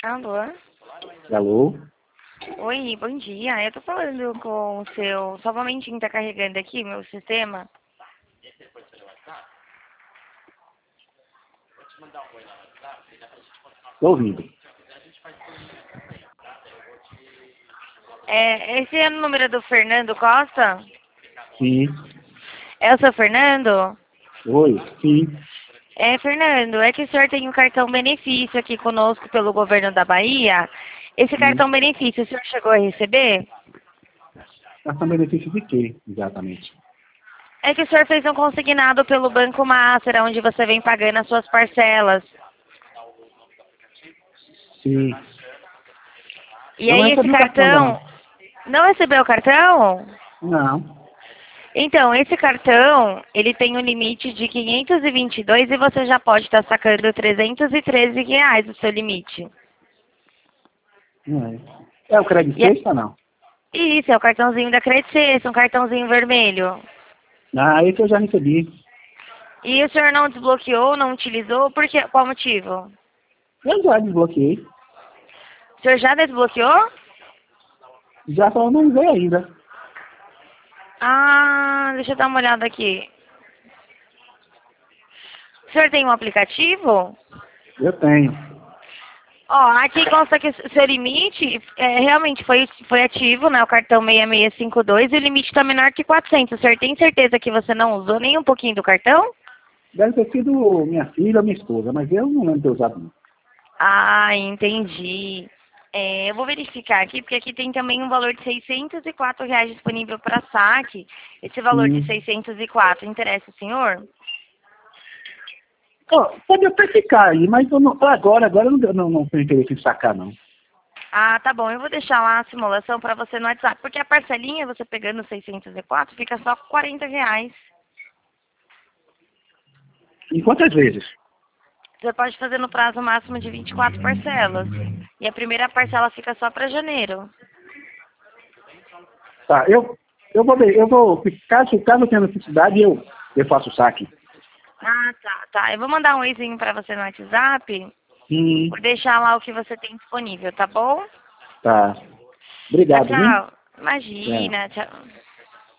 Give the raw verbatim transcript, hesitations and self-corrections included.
Alô? Alô? Oi, bom dia. Eu tô falando com o seu... Só um momentinho, tá carregando aqui meu sistema. Tô ouvindo. É, esse é o número do Fernando Costa? Sim. É o seu Fernando? Oi, sim. É, Fernando, é que o senhor tem um cartão benefício aqui conosco pelo governo da Bahia. Esse Sim. cartão benefício, o senhor chegou a receber? Cartão benefício de quê, exatamente? É que o senhor fez um consignado pelo Banco Master, onde você vem pagando as suas parcelas. Sim. E Eu não aí esse recebi o cartão ainda cartão... não. Não recebeu o cartão? Não. Então, esse cartão, ele tem um limite de quinhentos e vinte e dois e você já pode estar sacando trezentos e treze reais o seu limite. Não é. É o crédito E é- sexta, não? isso, é o cartãozinho da Credit Suisse, um cartãozinho vermelho. Ah, esse eu já recebi. E o senhor não desbloqueou, não utilizou, por quê? Qual motivo? Eu já desbloqueei. O senhor já desbloqueou? Já só não usei ainda. Ah, deixa eu dar uma olhada aqui. O senhor tem um aplicativo? Eu tenho. Ó, aqui consta que o seu limite é, realmente foi, foi ativo, né? O cartão seis seis cinco dois e o limite está menor que quatrocentos. O senhor tem certeza que você não usou nem um pouquinho do cartão? Deve ter sido minha filha ou minha esposa, mas eu não lembro de ter usado não. Ah, entendi. É, eu vou verificar aqui, porque aqui tem também um valor de seiscentos e quatro reais disponível para saque. Esse valor de Sim. seiscentos e quatro interessa o senhor? Ó, pode até ficar aí, mas eu não, agora, agora eu não, não, não tenho interesse em sacar, não. Ah, tá bom. Eu vou deixar lá a simulação para você no WhatsApp, porque a parcelinha, você pegando seiscentos e quatro, fica só quarenta reais. Em quantas vezes? Você pode fazer no prazo máximo de vinte e quatro parcelas. E a primeira parcela fica só para janeiro. Tá, eu, eu vou ver, eu vou, caso, caso eu tenha necessidade, eu, eu faço o saque. Ah, tá, tá. Eu vou mandar um oizinho para você no WhatsApp, Sim. por deixar lá o que você tem disponível, tá bom? Tá. Tchau, Obrigado, viu? tchau. Tchau. Imagina, tchau.